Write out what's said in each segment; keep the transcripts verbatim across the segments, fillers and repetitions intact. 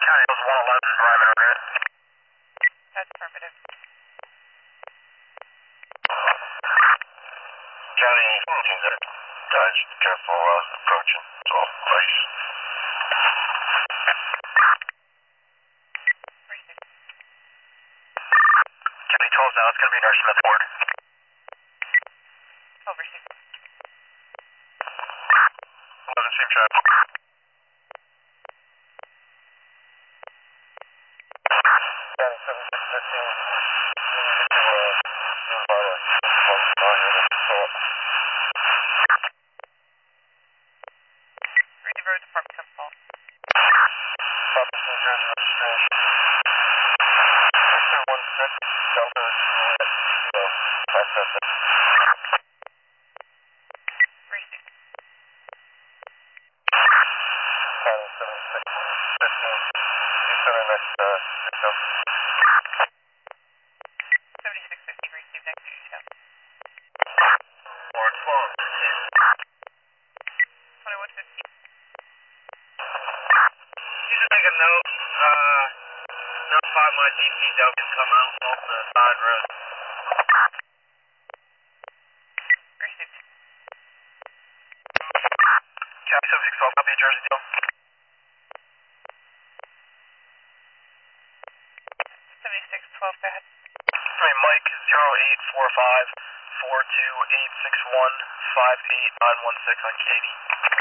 County was one eleven, environmental grid. That's affirmative. County, guys, careful uh, approaching. twelve, place. County twelve now, it's going to be Nurse Smith Ward. twelve received. eleven, same traffic. County seven six fifteen. Read the road department come call. Property New Jersey registration. six two one six, Delta, so, access it. Received. County seven six fifteen. You send our next, uh, detail. seventy-six fifty received next detail. Or twelve, twenty-one fifty. you should make a note, uh, notify my D P that can come out off the side road. Received. County seven six twelve, copy of Jersey deal. seventy-six twelve, go ahead. Hey, Mike, zero eight four five four two eight six one five eight nine one six on Katie.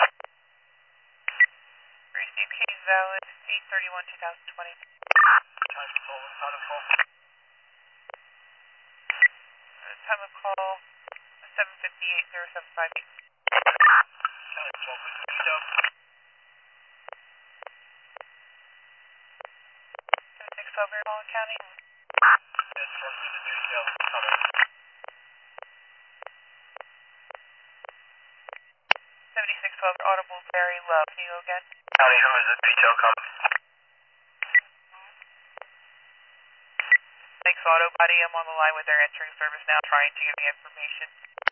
Received. Katie's valid. eight thirty-one two thousand twenty. Time of call, time of call. Uh, time of call seven fifty-eight zero seven five eight. County twelve, detail. seventy-six twelve, you're calling county. Yes, first with the detail. Coming. seventy-six twelve, audible very low. Can you go again? County, who is the detail coming? Thanks, Auto Body. I'm on the line with their answering service now trying to give me information.